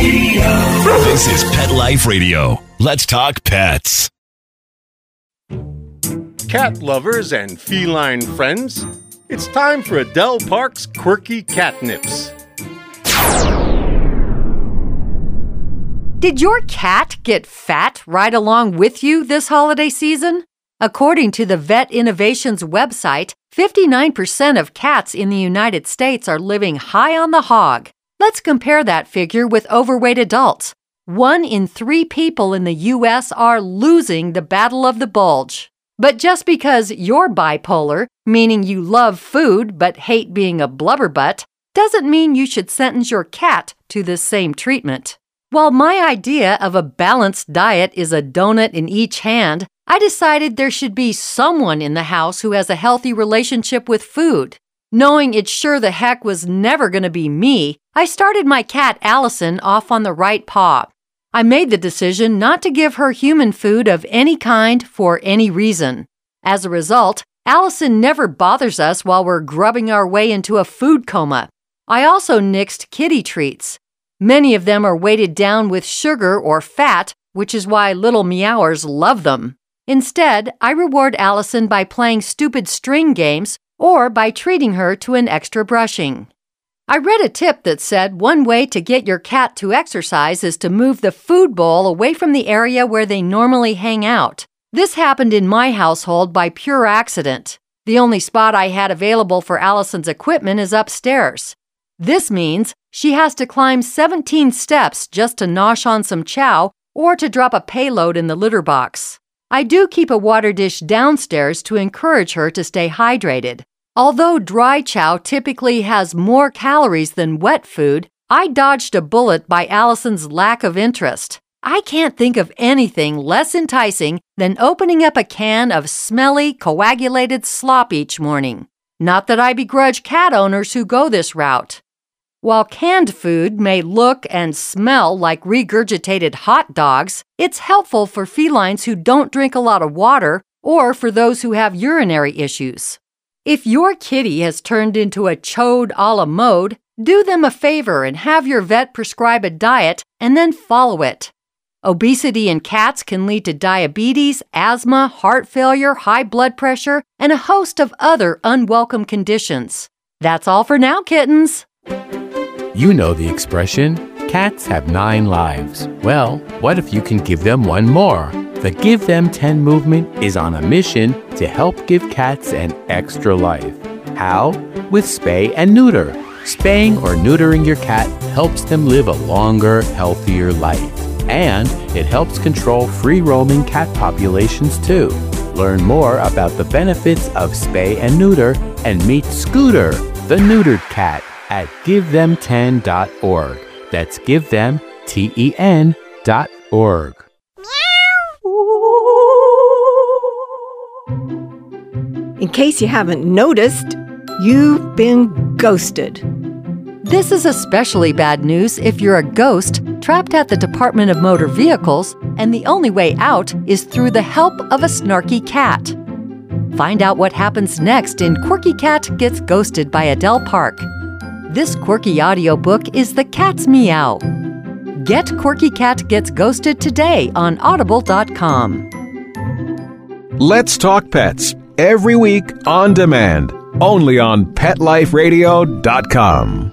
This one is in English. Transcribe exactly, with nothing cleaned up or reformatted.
Radio. This is Pet Life Radio. Let's talk pets. Cat lovers and feline friends, it's time for Adele Park's Quirky Catnips. Did your cat get fat right along with you this holiday season? According to the Vet Innovations website, fifty-nine percent of cats in the United States are living high on the hog. Let's compare that figure with overweight adults. One in three people in the U S are losing the battle of the bulge. But just because you're bipolar, meaning you love food but hate being a blubberbutt, doesn't mean you should sentence your cat to this same treatment. While my idea of a balanced diet is a donut in each hand, I decided there should be someone in the house who has a healthy relationship with food. Knowing it sure the heck was never going to be me, I started my cat Allison off on the right paw. I made the decision not to give her human food of any kind for any reason. As a result, Allison never bothers us while we're grubbing our way into a food coma. I also nixed kitty treats. Many of them are weighted down with sugar or fat, which is why little meowers love them. Instead, I reward Allison by playing stupid string games or by treating her to an extra brushing. I read a tip that said one way to get your cat to exercise is to move the food bowl away from the area where they normally hang out. This happened in my household by pure accident. The only spot I had available for Allison's equipment is upstairs. This means she has to climb seventeen steps just to nosh on some chow or to drop a payload in the litter box. I do keep a water dish downstairs to encourage her to stay hydrated. Although dry chow typically has more calories than wet food, I dodged a bullet by Allison's lack of interest. I can't think of anything less enticing than opening up a can of smelly, coagulated slop each morning. Not that I begrudge cat owners who go this route. While canned food may look and smell like regurgitated hot dogs, it's helpful for felines who don't drink a lot of water or for those who have urinary issues. If your kitty has turned into a chode a la mode, do them a favor and have your vet prescribe a diet and then follow it. Obesity in cats can lead to diabetes, asthma, heart failure, high blood pressure, and a host of other unwelcome conditions. That's all for now, kittens. You know the expression, cats have nine lives. Well, what if you can give them one more? The Give Them ten movement is on a mission to help give cats an extra life. How? With spay and neuter. Spaying or neutering your cat helps them live a longer, healthier life. And it helps control free-roaming cat populations too. Learn more about the benefits of spay and neuter and meet Scooter, the neutered cat, at give them ten dot org. That's give them ten dot org. In case you haven't noticed, you've been ghosted. This is especially bad news if you're a ghost trapped at the Department of Motor Vehicles and the only way out is through the help of a snarky cat. Find out what happens next in Quirky Cat Gets Ghosted by Adele Park. This quirky audiobook is The Cat's Meow. Get Quirky Cat Gets Ghosted today on audible dot com. Let's Talk Pets, every week on demand, only on pet life radio dot com.